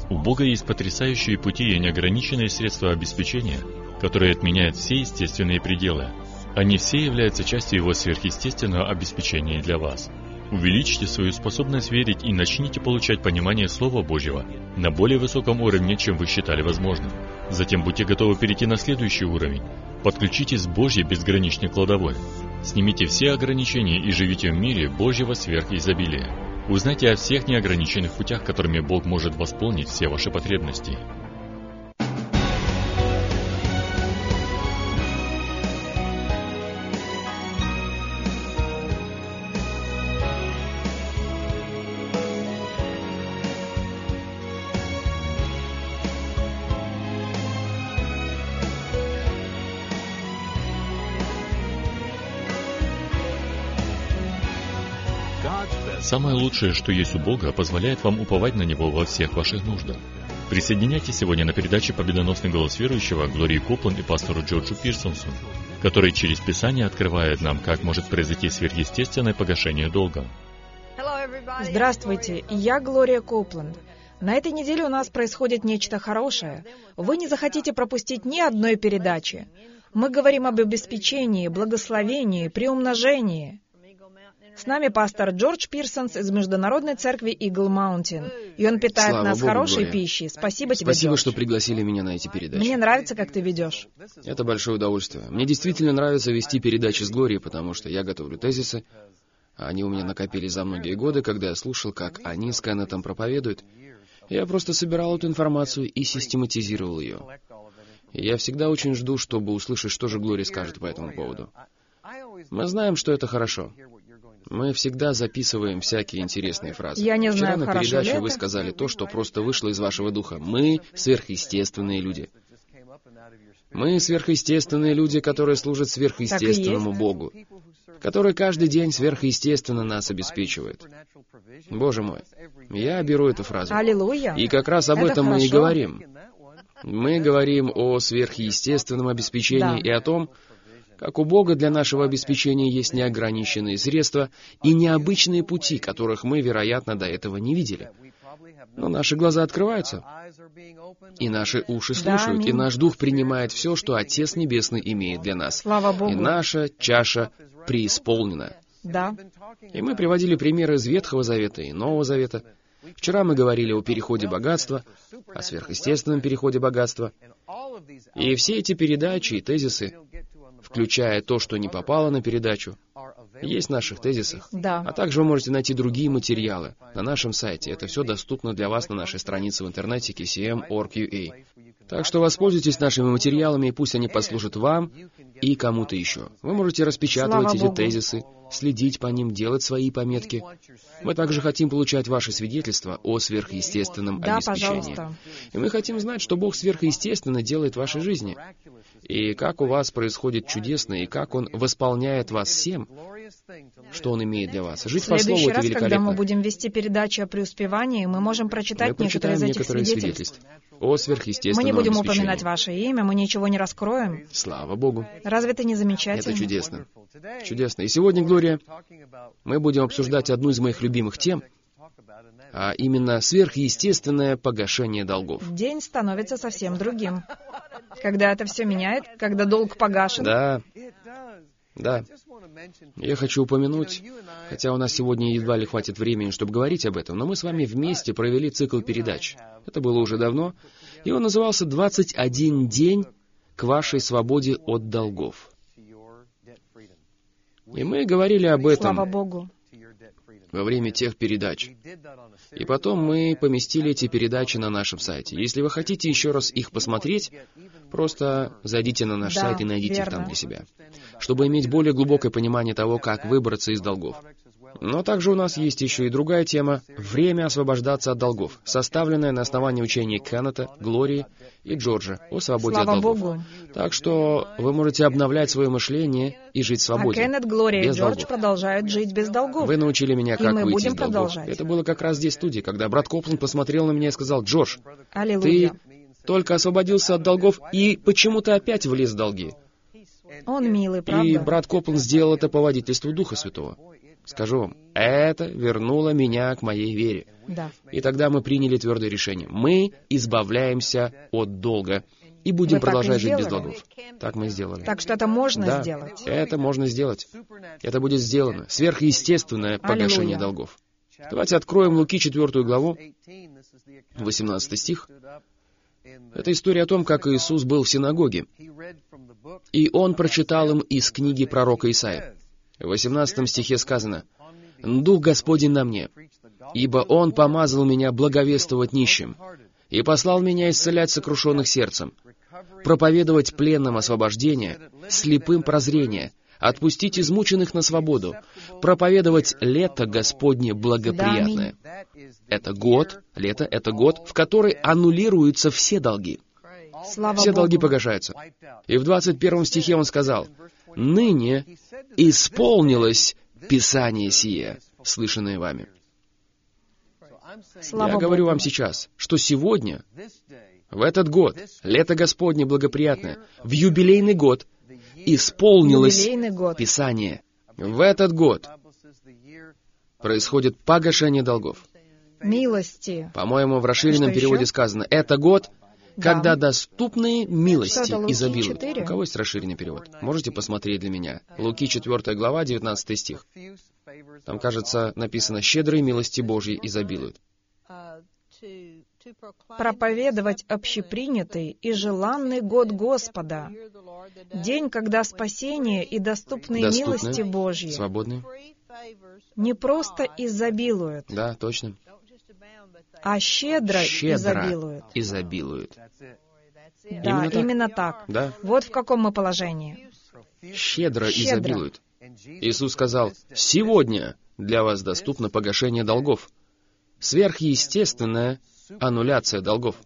У Бога есть потрясающие пути и неограниченные средства обеспечения, которые отменяют все естественные пределы. Они все являются частью Его сверхъестественного обеспечения для вас. Увеличьте свою способность верить и начните получать понимание Слова Божьего на более высоком уровне, чем вы считали возможным. Затем будьте готовы перейти на следующий уровень. Подключитесь к Божьей безграничной кладовой. Снимите все ограничения и живите в мире Божьего сверхизобилия. Узнайте о всех неограниченных путях, которыми Бог может восполнить все ваши потребности. Самое лучшее, что есть у Бога, позволяет вам уповать на Него во всех ваших нуждах. Присоединяйтесь сегодня на передаче «Победоносный голос верующего» Глории Копланд и пастору Джорджу Пирсонсу, который через Писание открывает нам, как может произойти сверхъестественное погашение долга. Здравствуйте, я Глория Копланд. На этой неделе у нас происходит нечто хорошее. Вы не захотите пропустить ни одной передачи. Мы говорим об обеспечении, благословении, приумножении. С нами пастор Джордж Пирсонс из Международной церкви Eagle Mountain. И он питает Слава нас Богу, хорошей Глория. пищей. Спасибо тебе, Спасибо, Джордж. что пригласили меня на эти передачи. Мне нравится, как ты ведешь. Это большое удовольствие. Мне действительно нравится вести передачи с Глорией, потому что я готовлю тезисы. Они у меня накопились за многие годы, когда я слушал, как они с Кеннетом проповедуют. Я просто собирал эту информацию и систематизировал ее. И я всегда очень жду, чтобы услышать, что же Глория скажет по этому поводу. Мы знаем, что это хорошо. Мы всегда записываем всякие интересные фразы. Я не Вчера знаю, на хорошо передаче ли вы это. сказали то, что просто вышло из вашего духа. Мы сверхъестественные люди. Мы сверхъестественные люди, которые служат сверхъестественному Богу, который каждый день сверхъестественно нас обеспечивает. Боже мой, я беру эту фразу. Аллилуйя. И как раз об Это этом мы и хорошо. говорим. Мы говорим о сверхъестественном обеспечении Да. и о том, как у Бога для нашего обеспечения есть неограниченные средства и необычные пути, которых мы, вероятно, до этого не видели. Но наши глаза открываются, и наши уши слушают, аминь. и наш дух принимает все, что Отец Небесный имеет для нас. Слава Богу. И наша чаша преисполнена. Да. И мы приводили примеры из Ветхого Завета и Нового Завета. Вчера мы говорили о переходе богатства, о сверхъестественном переходе богатства. И все эти передачи и тезисы, включая то, что не попало на передачу, есть в наших тезисах. Да. А также вы можете найти другие материалы на нашем сайте. Это все доступно для вас на нашей странице в интернете kcm.org.ua. Так что воспользуйтесь нашими материалами, и пусть они послужат вам и кому-то еще. Вы можете распечатывать Слава эти Богу. тезисы, следить по ним, делать свои пометки. Мы также хотим получать ваши свидетельства о сверхъестественном Да, обеспечении. пожалуйста. И мы хотим знать, что Бог сверхъестественно делает в вашей жизни. И как у вас происходит чудесно, и как Он восполняет вас всем, что Он имеет для вас. Жить В по Слову — следующий это раз, когда мы великолепно. будем вести передачи о преуспевании, мы можем прочитать Мы некоторые прочитаем из этих некоторые свидетельств. свидетельства о сверхъестественном Мы не будем обеспечении. упоминать ваше имя, мы ничего не раскроем. Слава Богу. Разве это не замечательно? Это чудесно. Чудесно. И сегодня, Глория, мы будем обсуждать одну из моих любимых тем, а именно сверхъестественное погашение долгов. День становится совсем другим. Когда это все меняет, когда долг погашен. Да, да. Я хочу упомянуть, хотя у нас сегодня едва ли хватит времени, чтобы говорить об этом, но мы с вами вместе провели цикл передач. Это было уже давно, и он назывался «21 день к вашей свободе от долгов». И мы говорили об этом Слава Богу. во время тех передач. И потом мы поместили эти передачи на нашем сайте. Если вы хотите еще раз их посмотреть, просто зайдите на наш Да, сайт и найдите их верно. там для себя, чтобы иметь более глубокое понимание того, как выбраться из долгов. Но также у нас есть еще и другая тема — «Время освобождаться от долгов», составленная на основании учений Кеннета, Глории и Джорджа о свободе Слава от долгов. Богу. Так что вы можете обновлять свое мышление и жить в А свободе. Кеннет, Глория и без Джордж долгов. продолжают жить без долгов. Вы научили меня, И как мы выйти будем из долгов. продолжать. Это было как раз здесь, в студии, когда брат Копланд посмотрел на меня и сказал: «Джордж, Аллилуйя. ты только освободился от долгов и почему-то опять влез в долги». Он милый, И правда? брат Копланд сделал это по водительству Духа Святого. Скажу вам, это вернуло меня к моей вере. Да. И тогда мы приняли твердое решение. Мы избавляемся от долга и будем Вы так продолжать и жить без сделали? долгов. Так мы и сделали. Так что это можно Да, сделать. это можно сделать. Это будет сделано. Сверхъестественное погашение Аллилуйя. долгов. Давайте откроем Луки 4 главу, 18 стих. Это история о том, как Иисус был в синагоге, и Он прочитал им из книги пророка Исаии. В 18 стихе сказано: «Дух Господень на мне, ибо Он помазал меня благовествовать нищим, и послал меня исцелять сокрушенных сердцем, проповедовать пленным освобождение, слепым прозрение, отпустить измученных на свободу, проповедовать лето Господне благоприятное». Это год, лето — это год, в который аннулируются все долги. Слава Все Богу. долги погашаются. И в 21 стихе он сказал: «Ныне исполнилось Писание сие, слышанное вами». Слава Я Богу. говорю вам сейчас, что сегодня, в этот год, лето Господне благоприятное, в юбилейный год, исполнилось Юбилейный год. Писание. В этот год происходит погашение долгов. Милости. По-моему, в расширенном Что переводе еще? сказано: «Это год, Да. когда доступные милости Что это, Луки изобилуют». 4? У кого есть расширенный перевод? Можете посмотреть для меня. Луки 4 глава, 19 стих. Там, кажется, написано: «Щедрые милости Божьи изобилуют». Проповедовать общепринятый и желанный год Господа. День, когда спасение и доступные Доступные, милости Божьи свободные. не просто изобилуют, Да, точно. а щедро Щедро изобилуют. изобилуют. Да, именно так. Да. Вот в каком мы положении. Щедро Щедро. изобилуют. Иисус сказал: «Сегодня для вас доступно погашение долгов». Сверхъестественная аннуляция долгов.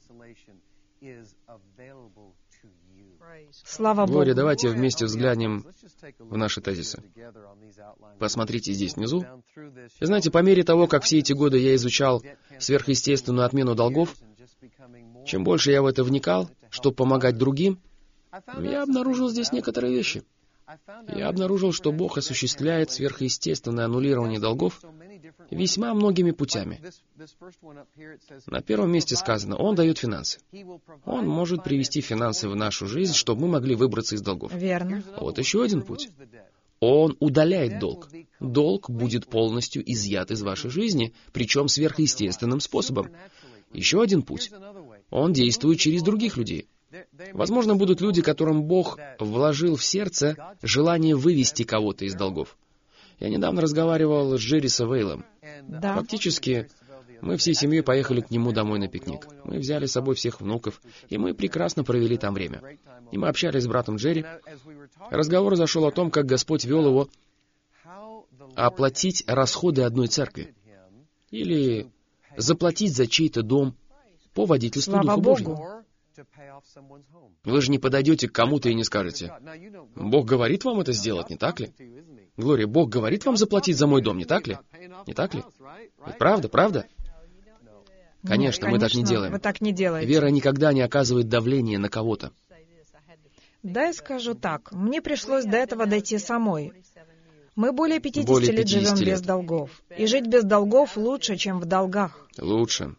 Слава Глория, Богу. давайте вместе взглянем в наши тезисы. Посмотрите здесь внизу. И знаете, по мере того, как все эти годы я изучал сверхъестественную отмену долгов, чем больше я в это вникал, чтобы помогать другим, я обнаружил здесь некоторые вещи. Я обнаружил, что Бог осуществляет сверхъестественное аннулирование долгов весьма многими путями. На первом месте сказано: Он дает финансы. Он может привести финансы в нашу жизнь, чтобы мы могли выбраться из долгов. Верно. Вот еще один путь. Он удаляет долг. Долг будет полностью изъят из вашей жизни, причем сверхъестественным способом. Еще один путь. Он действует через других людей. Возможно, будут люди, которым Бог вложил в сердце желание вывести кого-то из долгов. Я недавно разговаривал с Джерри Савейлом. Да. Фактически, мы всей семьей поехали к нему домой на пикник. Мы взяли с собой всех внуков, и мы прекрасно провели там время. И мы общались с братом Джерри. Разговор зашел о том, как Господь вел его оплатить расходы одной церкви. Или заплатить за чей-то дом по водительству Слава Духа Божьего. Богу. Вы же не подойдете к кому-то и не скажете: «Бог говорит вам это сделать, не так ли? Глория, Бог говорит вам заплатить за мой дом, не так ли? Не так ли? Ведь правда, правда?» Конечно, мы так не делаем. Вы так не делаете. Вера никогда не оказывает давление на кого-то. Да, я скажу так. Мне пришлось до этого дойти самой. Мы более 50 Более лет 50 живем лет. без долгов. И жить без долгов лучше, чем в долгах. Лучше.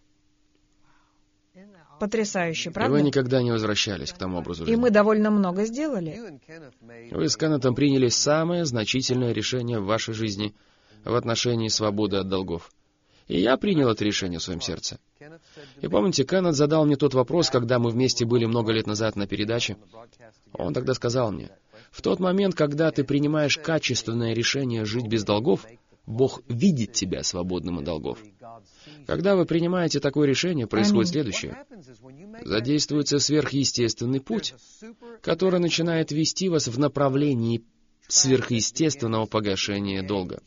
Потрясающе, И вы правда? никогда не возвращались к тому образу И жизни. мы довольно много сделали. Вы с Кеннетом приняли самое значительное решение в вашей жизни в отношении свободы от долгов. И я принял это решение в своем сердце. И помните, Кеннет задал мне тот вопрос, когда мы вместе были много лет назад на передаче. Он тогда сказал мне: «В тот момент, когда ты принимаешь качественное решение жить без долгов, Бог видит тебя свободным от долгов». Когда вы принимаете такое решение, происходит следующее. Задействуется сверхъестественный путь, который начинает вести вас в направлении сверхъестественного погашения долга.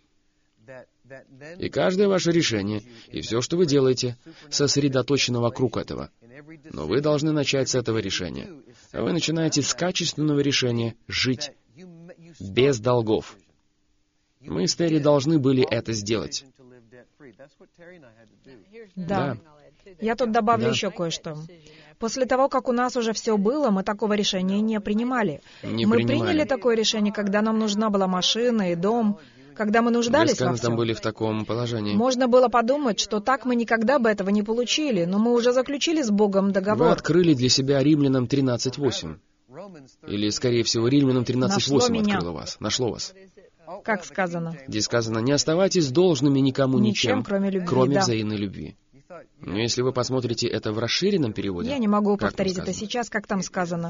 И каждое ваше решение, и все, что вы делаете, сосредоточено вокруг этого. Но вы должны начать с этого решения. Вы начинаете с качественного решения жить без долгов. Мы с Терри должны были это сделать. Да. Я тут добавлю Да. еще кое-что. После того, как у нас уже все было, мы такого решения не принимали. Не Мы принимали. приняли такое решение, когда нам нужна была машина и дом. когда мы Вы нуждались с во Кеннетом всем. были в таком положении. Можно было подумать, что так мы никогда бы этого не получили, но мы уже заключили с Богом Вы договор. открыли для себя Римлянам 13:8. Или, скорее всего, Римлянам 13:8 меня. открыло вас, нашло вас. Как сказано. Здесь сказано: «Не оставайтесь должными никому Ничем, ничем, кроме любви, да. взаимной любви». Но если вы посмотрите это в расширенном переводе... Я не могу как там повторить это сказано? сейчас, как там сказано.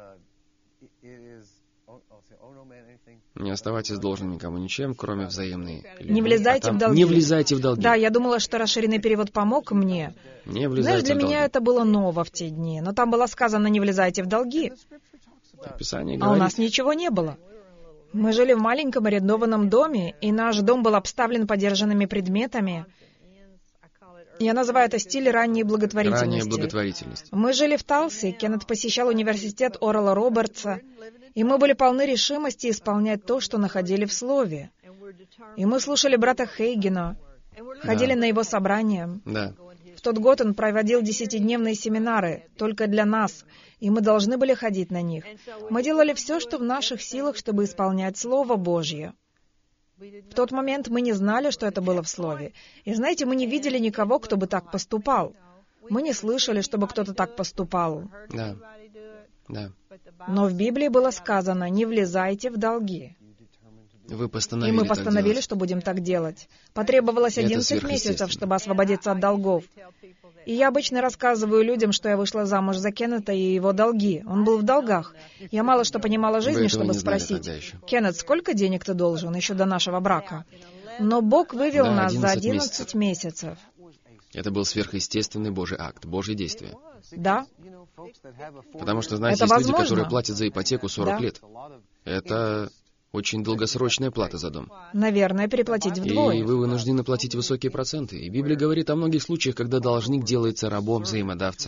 Не оставайтесь должными никому ничем, кроме взаимной любви. Не влезайте А там в долги. Не влезайте в долги. Да, я думала, что расширенный перевод помог мне. Не Знаешь, влезайте для в долги. меня это было ново в те дни, но там было сказано «не влезайте в долги», Писание а у говорит, нас ничего не было. Мы жили в маленьком арендованном доме, и наш дом был обставлен подержанными предметами. Я называю это стиль ранней благотворительности. ранняя благотворительность. Мы жили в Талсе, Кеннет посещал университет Орала Робертса, и мы были полны решимости исполнять то, что находили в Слове. И мы слушали брата Хейгена, ходили на его собрания. Да. В тот год он проводил 10-дневные семинары только для нас, и мы должны были ходить на них. Мы делали все, что в наших силах, чтобы исполнять Слово Божье. В тот момент мы не знали, что это было в Слове. И знаете, мы не видели никого, кто бы так поступал. Мы не слышали, чтобы кто-то так поступал. Да. Да. Но в Библии было сказано «не влезайте в долги». Вы И постановили мы так постановили, делать. что будем так делать. Потребовалось Это 11 месяцев, сверхъестественно. чтобы освободиться от долгов. И я обычно рассказываю людям, что я вышла замуж за Кеннета и его долги. Он был в долгах. Я мало что понимала в жизни, Вы этого чтобы не знали спросить: тогда еще. «Кеннет, сколько денег ты должен еще до нашего брака?» Но Бог вывел Да, нас за 11 11 месяцев. Это был сверхъестественный Божий акт, Божье действие. Да, Потому что, знаете, Это есть люди, возможно. которые платят за ипотеку 40 Да. лет. Это очень долгосрочная плата за дом. наверное, переплатить И вдвое. вы вынуждены платить высокие проценты. И Библия говорит о многих случаях, когда должник делается рабом взаимодавца.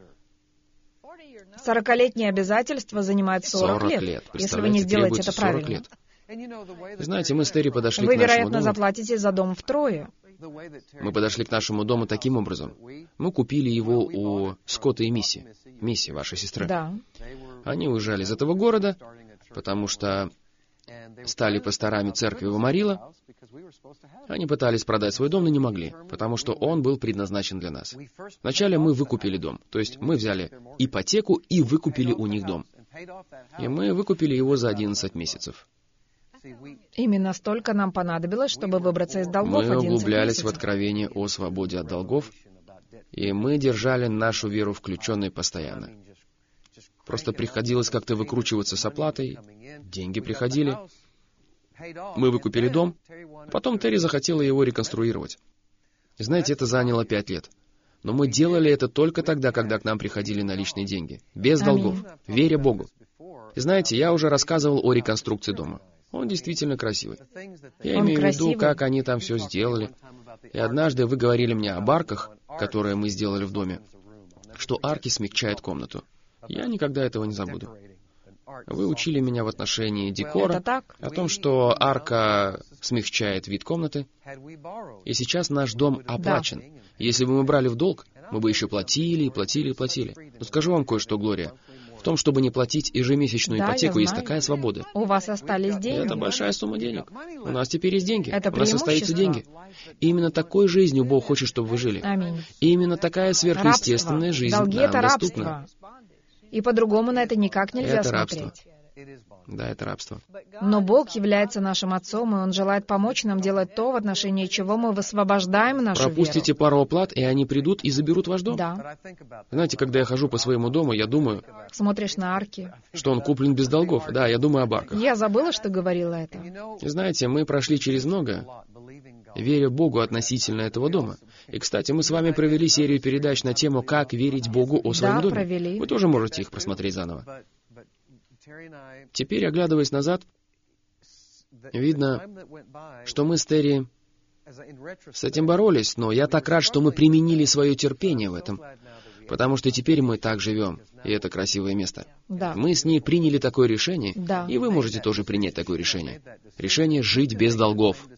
40-летние обязательства занимают 40 лет, если вы не Представляете, сделаете требуется это 40 правильно. лет. Знаете, мы с Терри подошли Вы, к нашему вероятно, дому. заплатите за дом втрое. Мы подошли к нашему дому таким образом. Мы купили его у Скотта и Мисси. Мисси, вашей сестры. Да. Они уезжали из этого города, потому что стали пасторами церкви в Амарило. Они пытались продать свой дом, но не могли, потому что он был предназначен для нас. Вначале мы выкупили дом, то есть мы взяли ипотеку и выкупили у них дом. И мы выкупили его за 11 месяцев. Именно столько нам понадобилось, чтобы выбраться из долгов. Мы 11 углублялись в месяцев. откровение о свободе от долгов, и мы держали нашу веру включенной постоянно. Просто приходилось как-то выкручиваться с оплатой, деньги приходили. Мы выкупили дом, потом Терри захотела его реконструировать. И знаете, это заняло 5 лет. Но мы делали это только тогда, когда к нам приходили наличные деньги, без долгов, веря Богу. И знаете, я уже рассказывал о реконструкции дома. Он действительно красивый. Я Он имею в красивый. виду, как они там все сделали. И однажды вы говорили мне об арках, которые мы сделали в доме, что арки смягчают комнату. Я никогда этого не забуду. Вы учили меня в отношении декора, Это так? о том, что арка смягчает вид комнаты. И сейчас наш дом оплачен. Если бы мы брали в долг, мы бы еще платили и платили и платили. Но скажу вам кое-что, Глория. В том, чтобы не платить ежемесячную Да, ипотеку, я есть знаю. такая свобода. У вас остались И деньги. это большая сумма денег. У нас теперь есть деньги. Это У нас остаются деньги. И именно такой жизнью Бог хочет, чтобы вы жили. Аминь. И именно такая сверхъестественная Рабство. жизнь Долги — нам это доступна. рабство. И по-другому на это никак нельзя Это рабство. смотреть. Да, это рабство. Но Бог является нашим Отцом, и Он желает помочь нам делать то, в отношении чего мы высвобождаем нашу Пропустите пару оплат, и они придут и заберут ваш дом. веру. Да. Знаете, когда я хожу по своему дому, я думаю, Смотришь на арки. что он куплен без долгов. Да, я думаю об арках. Я забыла, что говорила это. И знаете, мы прошли через много, веря Богу относительно этого дома. И, кстати, мы с вами провели серию передач на тему «Как верить Богу о своем Да, доме». провели. Вы тоже можете их просмотреть заново. Теперь, оглядываясь назад, видно, что мы с Терри с этим боролись, но я так рад, что мы применили свое терпение в этом, потому что теперь мы так живем, и это красивое место. Да. Мы с ней приняли такое решение, Да. и вы можете тоже принять такое решение. Решение жить без долгов.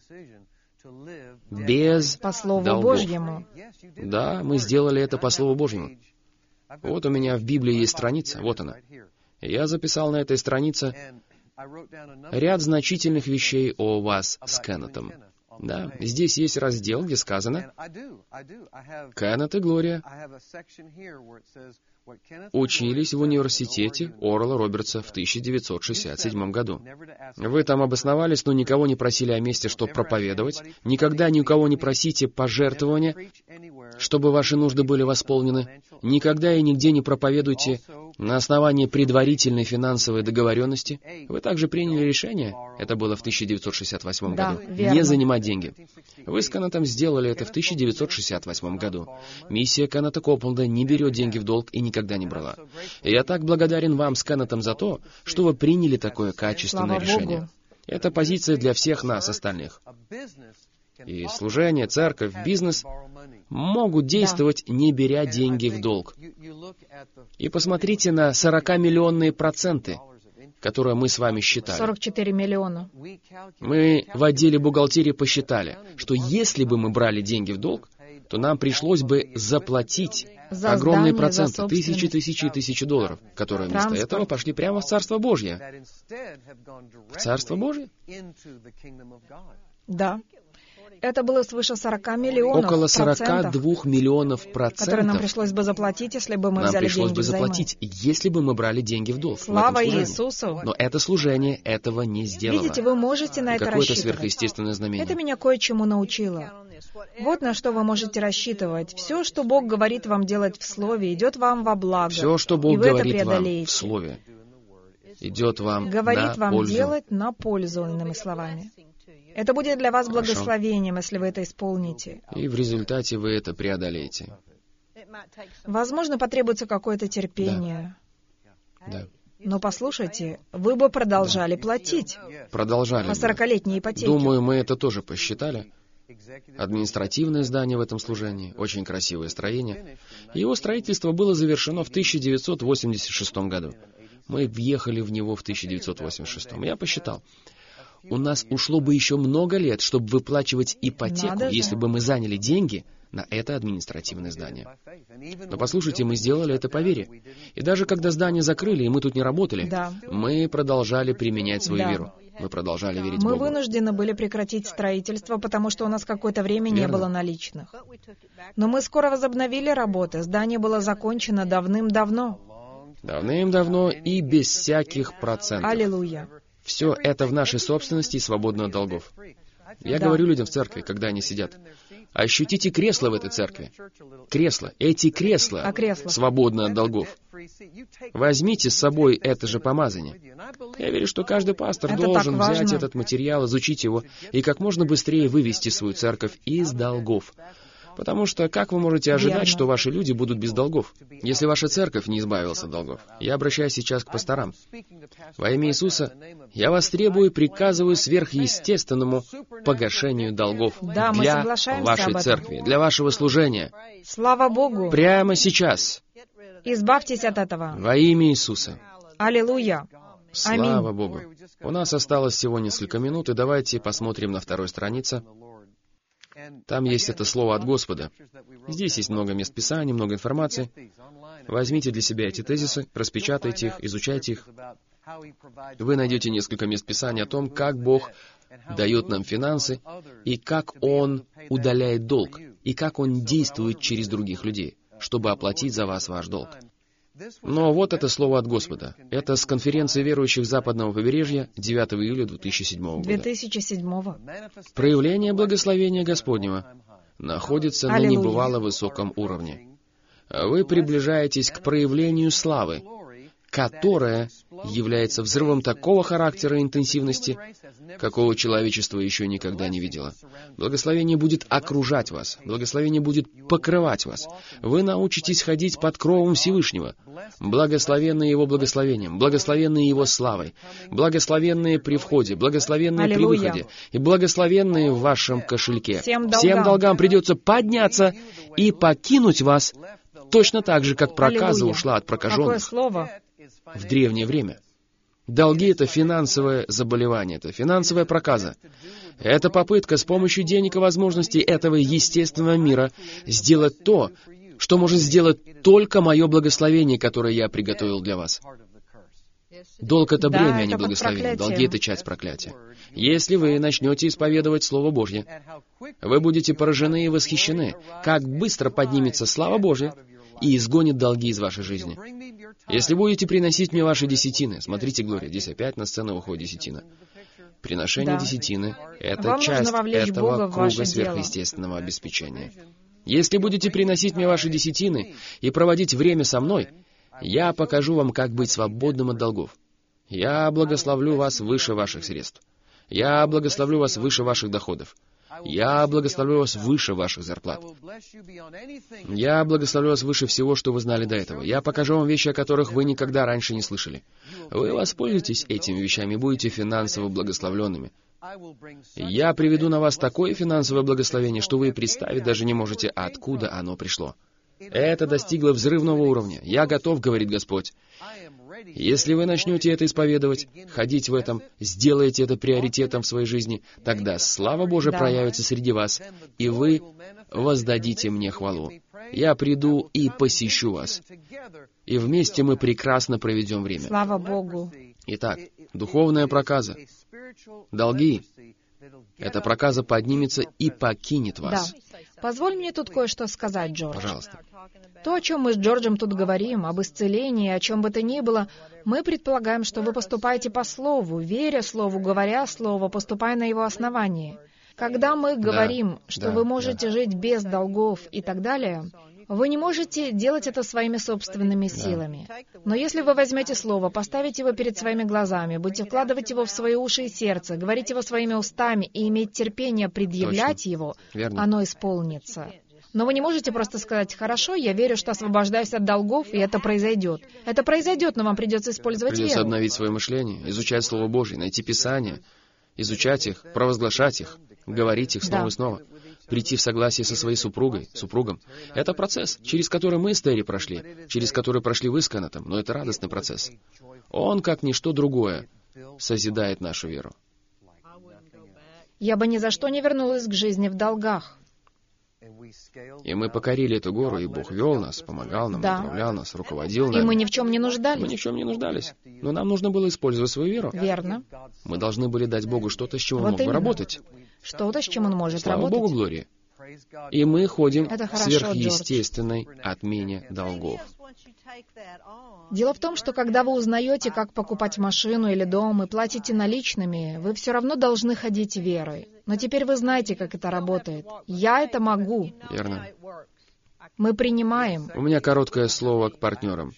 Без По Слову долгов. Божьему. Да, мы сделали это по Слову Божьему. Вот у меня в Библии есть страница, вот она. Я записал на этой странице ряд значительных вещей о вас с Кеннетом. Да, здесь есть раздел, где сказано: Кеннет и Глория учились в университете Орла Робертса в 1967 году. Вы там обосновались, но никого не просили о месте, чтобы проповедовать. Никогда ни у кого не просите пожертвования, чтобы ваши нужды были восполнены. Никогда и нигде не проповедуйте на основании предварительной финансовой договоренности. Вы также приняли решение, это было в 1968 году, не занимать деньги. Вы с Кеннетом сделали это в 1968 году. Миссия Кеннета Копленда не берет деньги в долг и никогда не брала. И я так благодарен вам с Кеннетом за то, что вы приняли такое качественное решение. Это позиция для всех нас, остальных. И служение, церковь, бизнес могут действовать, не беря деньги в долг. И посмотрите на 40-миллионные проценты, которые мы с вами считали. 44 миллиона. Мы в отделе бухгалтерии посчитали, что если бы мы брали деньги в долг, то нам пришлось бы заплатить огромные проценты, тысячи долларов, которые вместо этого пошли прямо в Царство Божье. В Царство Божье? Да. Это было свыше 40 миллионов около 42 миллионов процентов, которые нам пришлось бы заплатить, если бы мы взяли деньги взаймы. Нам пришлось бы заплатить, если бы мы брали деньги в долг. Слава Иисусу! Но это служение этого не сделало. Видите, вы можете на это рассчитывать. Какое-то сверхъестественное знамение. Это меня кое-чему научило. Вот на что вы можете рассчитывать. Все, что Бог говорит вам делать в Слове, идет вам во благо. Все, что Бог говорит вам в Слове, идет вам на пользу. Говорит вам делать на пользу, иными словами. Это будет для вас благословением, если вы это исполните. И в результате вы это преодолеете. Возможно, потребуется какое-то терпение. Да. Но послушайте, вы бы продолжали платить. Продолжали. По 40-летней ипотеке. Думаю, мы это тоже посчитали. Административное здание в этом служении, очень красивое строение. Его строительство было завершено в 1986 году. Мы въехали в него в 1986. Я посчитал. У нас ушло бы еще много лет, чтобы выплачивать ипотеку, если бы мы заняли деньги на это административное здание. Но послушайте, мы сделали это по вере. И даже когда здание закрыли, и мы тут не работали, мы продолжали применять свою веру. Мы продолжали верить Богу. Мы вынуждены были прекратить строительство, потому что у нас какое-то время не было наличных. Но мы скоро возобновили работы. Здание было закончено давным-давно. Давным-давно и без всяких процентов. Аллилуйя. Все это в нашей собственности и свободно от долгов. Я говорю людям в церкви, когда они сидят: ощутите кресло в этой церкви. Кресла. Эти кресла свободны от долгов. Возьмите с собой это же помазание. Я верю, что каждый пастор должен взять этот материал, изучить его и как можно быстрее вывести свою церковь из долгов. Потому что как вы можете ожидать, что ваши люди будут без долгов, если ваша церковь не избавилась от долгов? Я обращаюсь сейчас к пасторам. Во имя Иисуса я вас требую и приказываю сверхъестественному погашению долгов для вашей церкви, для вашего служения. Слава Богу! Прямо сейчас. Избавьтесь от этого. Во имя Иисуса. Аллилуйя. Слава Богу. У нас осталось всего несколько минут, и давайте посмотрим на второй странице. Там есть это слово от Господа. Здесь есть много мест Писания, много информации. Возьмите для себя эти тезисы, распечатайте их, изучайте их. Вы найдете несколько мест Писания о том, как Бог дает нам финансы, и как Он удаляет долг, и как Он действует через других людей, чтобы оплатить за вас ваш долг. Но вот это слово от Господа. Это с конференции верующих Западного побережья 9 июля 2007 года. 2007. Проявление благословения Господнего находится на небывало высоком уровне. Вы приближаетесь к проявлению славы, которая является взрывом такого характера и интенсивности, какого человечество еще никогда не видело. Благословение будет окружать вас, благословение будет покрывать вас. Вы научитесь ходить под кровом Всевышнего, благословенные Его благословением, благословенные Его славой, благословенные при входе, благословенные при выходе и благословенные в вашем кошельке. Всем долгам придется подняться и покинуть вас, точно так же, как проказа ушла от прокаженных в древнее время. Долги — это финансовое заболевание, это финансовая проказа. Это попытка с помощью денег и возможностей этого естественного мира сделать то, что может сделать только мое благословение, которое я приготовил для вас. Долг — это Да, бремя, а это не как благословение. проклятие. Долги — это часть проклятия. Если вы начнете исповедовать Слово Божье, вы будете поражены и восхищены, как быстро поднимется слава Божья и изгонит долги из вашей жизни. Если будете приносить мне ваши десятины, смотрите, Глория, здесь опять на сцену выходит десятина. Приношение Да. десятины — это Вам нужно часть вовлечь этого Бога в ваше круга дело. сверхъестественного обеспечения. Если будете приносить мне ваши десятины и проводить время со мной, я покажу вам, как быть свободным от долгов. Я благословлю вас выше ваших средств. Я благословлю вас выше ваших доходов. Я благословлю вас выше ваших зарплат. Я благословлю вас выше всего, что вы знали до этого. Я покажу вам вещи, о которых вы никогда раньше не слышали. Вы воспользуетесь этими вещами и будете финансово благословленными. Я приведу на вас такое финансовое благословение, что вы и представить даже не можете, откуда оно пришло. Это достигло взрывного уровня. Я готов, говорит Господь. Если вы начнете это исповедовать, ходить в этом, сделаете это приоритетом в своей жизни, тогда слава Божия Да. проявится среди вас, и вы воздадите мне хвалу. Я приду и посещу вас, и вместе мы прекрасно проведем время. Слава Богу. Итак, духовная проказа, долги, эта проказа поднимется и покинет Да. вас. Позволь мне тут кое-что сказать, Джордж. Пожалуйста. То, о чем мы с Джорджем тут говорим, об исцелении, о чем бы то ни было, мы предполагаем, что вы поступаете по Слову, веря Слову, говоря Слово, поступая на его основании. Когда мы говорим, что да, вы можете жить без долгов и так далее, вы не можете делать это своими собственными силами. Но если вы возьмете Слово, поставите его перед своими глазами, будете вкладывать его в свои уши и сердце, говорить его своими устами и иметь терпение предъявлять Точно. его, Верно. оно исполнится. Но вы не можете просто сказать: «Хорошо, я верю, что освобождаюсь от долгов, и это произойдет». Это произойдет, но вам придется использовать Придется веру. обновить свое мышление, изучать Слово Божье, найти Писания, изучать их, провозглашать их, говорить их снова Да. и снова, прийти в согласие со своей супругом. Это процесс, через который мы с Терри прошли, через который прошли вы с Кеннетом, но это радостный процесс. Он, как ничто другое, созидает нашу веру. Я бы ни за что не вернулась к жизни в долгах. И мы покорили эту гору, и Бог вел нас, помогал нам, Да. направлял нас, руководил И мы нами. ни в чем не Мы ни нуждались. в чем не нуждались, но нам нужно было использовать свою веру. Верно. Мы должны были дать Богу что-то, с чем Он Вот мог бы именно. работать. Что-то, с чем он может Слава работать. Богу, Глория. И мы ходим Это к хорошо, сверхъестественной отмене долгов. Дело в том, что когда вы узнаете, как покупать машину или дом, и платите наличными, вы все равно должны ходить верой. Но теперь вы знаете, как это работает. Я это могу. Верно. Мы принимаем. У меня короткое слово к партнерам.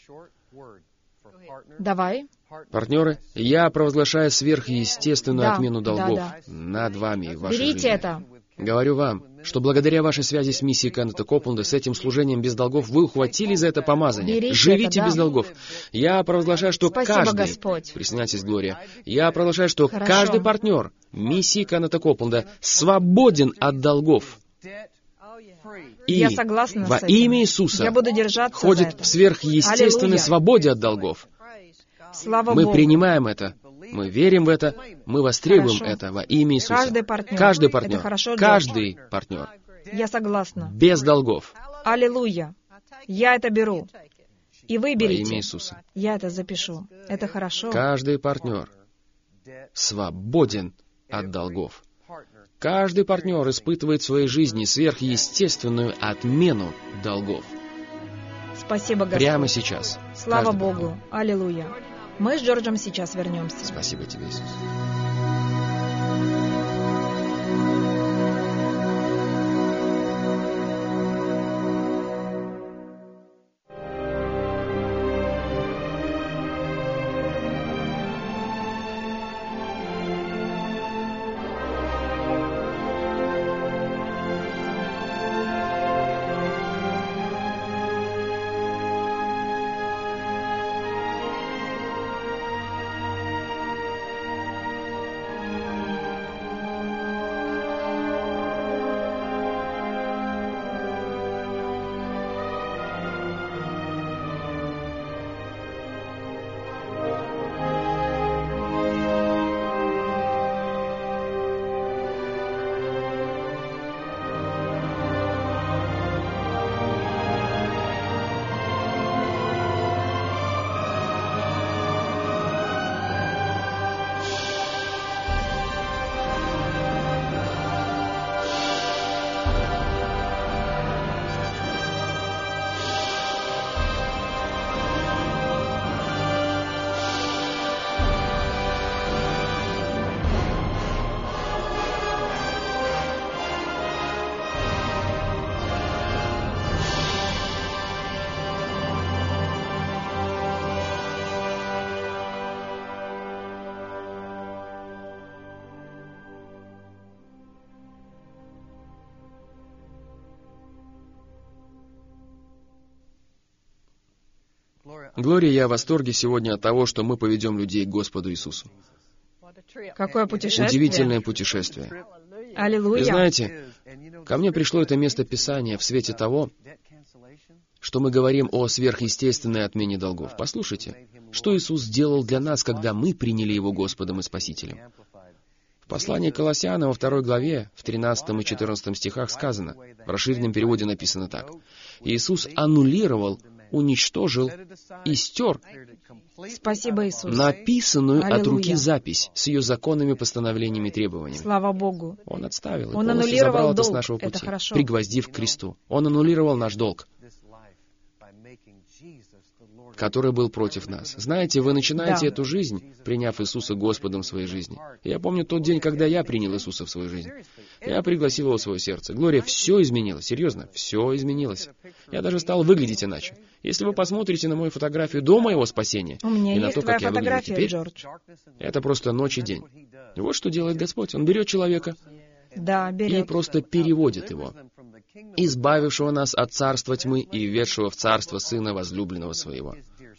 Давай. Партнеры, я провозглашаю сверхъестественную Да, отмену долгов да. над вами и в вашей Берите жизни. это. Говорю вам, что благодаря вашей связи с миссией Кеннета Копленда, с этим служением без долгов, вы ухватили за это помазание. Берите Живите это, да. без долгов. Я провозглашаю, что Спасибо, каждый... Господь. Присоединяйтесь, Глория. Я провозглашаю, что Хорошо. каждый партнер миссии Кеннета Копленда свободен от долгов. И Я согласна во с этим. имя Иисуса Я буду держаться за ходит это. в сверхъестественной Аллилуйя. свободе от долгов. Слава Мы Богу. принимаем это, мы верим в это, мы востребуем Хорошо. это во имя Иисуса. Каждый партнер. Каждый партнер. Это хорошо, Джордж. Каждый партнер. Я согласна. Без долгов. Аллилуйя. Я это беру. И вы Во имя берите. Иисуса. Я это запишу. Это хорошо. Каждый партнер свободен от долгов. Каждый партнер испытывает в своей жизни сверхъестественную отмену долгов. Спасибо, Господь. Прямо сейчас. Слава Каждый Богу. партнер. Аллилуйя. Мы с Джорджем сейчас вернемся. Спасибо тебе, Иисус. Глория, я в восторге сегодня от того, что мы поведем людей к Господу Иисусу. Какое путешествие? Удивительное путешествие. Аллилуйя. И знаете, ко мне пришло это место Писания в свете того, что мы говорим о сверхъестественной отмене долгов. Послушайте, что Иисус сделал для нас, когда мы приняли Его Господом и Спасителем. В послании к Колоссянам во 2 главе, в 13 и 14 стихах сказано, в расширенном переводе написано так: «Иисус аннулировал, уничтожил и стер Спасибо, Иисус. написанную от Аллилуйя. руки запись с ее законами, постановлениями и требованиями». Слава Богу. Он отставил и Он полностью аннулировал забрал это с долг. нашего Это пути, хорошо. пригвоздив к кресту. Он аннулировал наш долг, который был против нас. Знаете, вы начинаете Да. эту жизнь, приняв Иисуса Господом в своей жизни. Я помню тот день, когда я принял Иисуса в свою жизнь. Я пригласил Его в свое сердце. Глория, все изменилось. Серьезно, все изменилось. Я даже стал выглядеть иначе. Если вы посмотрите на мою фотографию до моего спасения У меня и на есть то, твоя как я выгляжу фотография, теперь, Джордж. это просто ночь и день. И вот что делает Господь. Он берет человека Да, и берет. просто переводит его, избавившего нас от царства тьмы и введшего в царство Сына возлюбленного Своего.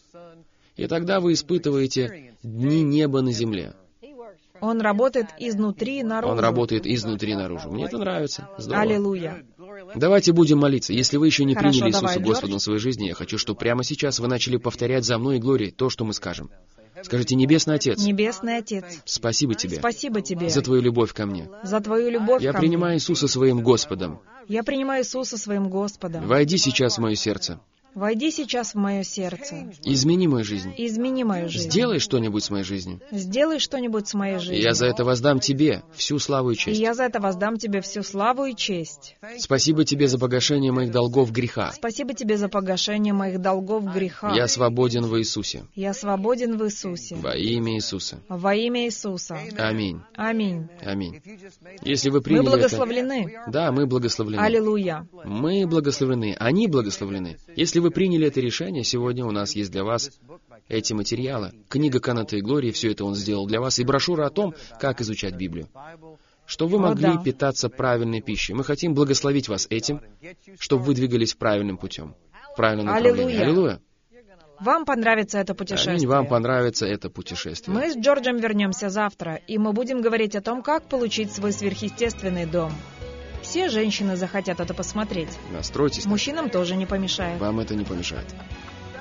И тогда вы испытываете дни неба на земле. Он работает изнутри наружу. Он работает изнутри наружу. Мне это нравится. Здорово. Аллилуйя. Давайте будем молиться. Если вы еще не Хорошо, приняли давай, Иисуса Джордж. Господом в своей жизни, я хочу, чтобы прямо сейчас вы начали повторять за мной, Глория, то, что мы скажем. Скажите: «Небесный Отец, Небесный Отец, спасибо Тебе спасибо Тебе за Твою любовь ко мне. за Твою любовь Я ко принимаю Иисуса своим Господом. мне. Я принимаю Иисуса своим Господом. Войди сейчас в мое сердце. Войди сейчас в мое сердце. Измени мою жизнь. Измени мою жизнь. Сделай что-нибудь с моей жизнью. Сделай что-нибудь с моей И жизнью. я за это воздам Тебе всю славу и И честь. я за это воздам Тебе всю славу и честь. Спасибо Тебе за погашение моих долгов греха. Спасибо Тебе за погашение моих долгов греха. Я свободен в Иисусе. Я свободен в Иисусе. Во имя Иисуса. Во имя Иисуса. Аминь. Аминь. Аминь. Если вы Мы приняли это... благословлены. Да, мы благословлены. Аллилуйя. Мы благословлены. Они благословлены. Если вы приняли это решение, сегодня у нас есть для вас эти материалы. Книга Кеннета и Глории, все это он сделал для вас, и брошюра о том, как изучать Библию. Чтобы вы могли да. питаться правильной пищей. Мы хотим благословить вас этим, чтобы вы двигались правильным путем, в правильном направлении. Аллилуйя. Аллилуйя. Вам понравится это путешествие. Аминь. Вам понравится это путешествие. Мы с Джорджем вернемся завтра, и мы будем говорить о том, как получить свой сверхъестественный дом. Все женщины захотят это посмотреть. Настройтесь. Мужчинам тоже не помешает. Вам это не помешает.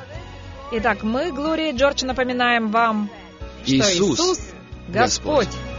Итак, мы, Глория и Джордж, напоминаем вам, что Иисус Иисус Господь.